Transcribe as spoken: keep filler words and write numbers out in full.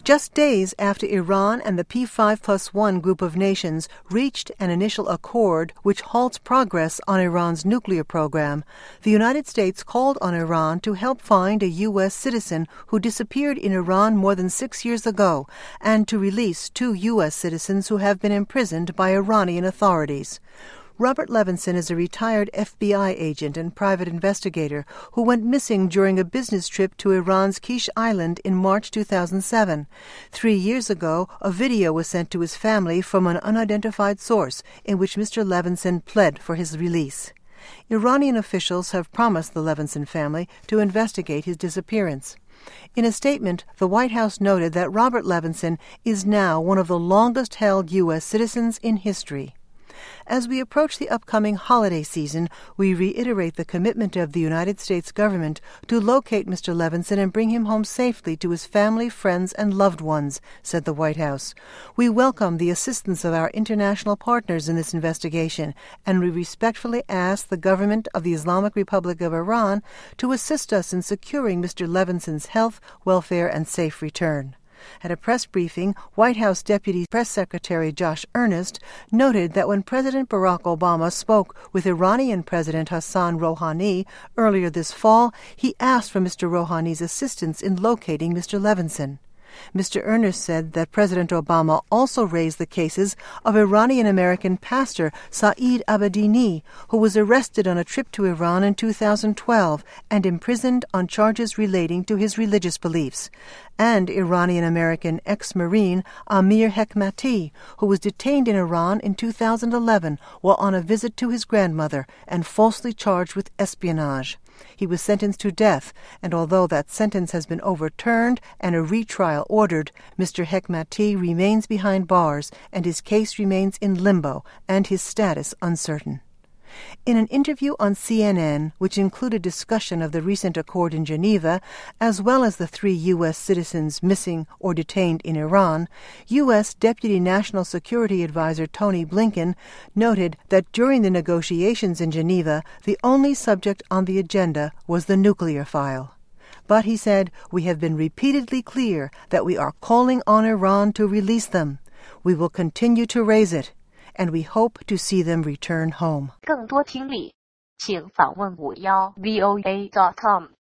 just days after Iran and the P five plus one group of nations reached an initial accord which halts progress on Iran's nuclear program, the United States called on Iran to help find a U S citizen who disappeared in Iran more than six years ago and to release two U S citizens who have been imprisoned by Iranian authorities. Robert Levinson is a retired F B I agent and private investigator who went missing during a business trip to Iran's Kish Island in March two thousand seven. Three years ago, a video was sent to his family from an unidentified source in which Mister Levinson pled for his release. Iranian officials have promised the Levinson family to investigate his disappearance. In a statement, the White House noted that Robert Levinson is now one of the longest-held U S citizens in history. As we approach the upcoming holiday season, we reiterate the commitment of the United States government to locate Mister Levinson and bring him home safely to his family, friends, and loved ones, said the White House. We welcome the assistance of our international partners in this investigation, and we respectfully ask the government of the Islamic Republic of Iran to assist us in securing Mister Levinson's health, welfare, and safe return. At a press briefing, White House Deputy Press Secretary Josh Earnest noted that when President Barack Obama spoke with Iranian President Hassan Rouhani earlier this fall, he asked for Mister Rouhani's assistance in locating Mister Levinson. Mister Earnest said that President Obama also raised the cases of Iranian-American pastor Saeed Abedini, who was arrested on a trip to Iran in two thousand twelve and imprisoned on charges relating to his religious beliefs, and Iranian-American ex-Marine Amir Hekmati, who was detained in Iran in two thousand eleven while on a visit to his grandmother and falsely charged with espionage. He was sentenced to death, and although that sentence has been overturned and a retrial ordered, Mister Hekmati remains behind bars and his case remains in limbo and his status uncertain. In an interview on C N N, which included discussion of the recent accord in Geneva, as well as the three U S citizens missing or detained in Iran, U S Deputy National Security Advisor Tony Blinken noted that during the negotiations in Geneva, the only subject on the agenda was the nuclear file. But, he said, we have been repeatedly clear that we are calling on Iran to release them. We will continue to raise it, and we hope to see them return home. 更多听力，请访问五幺 V O A dot com。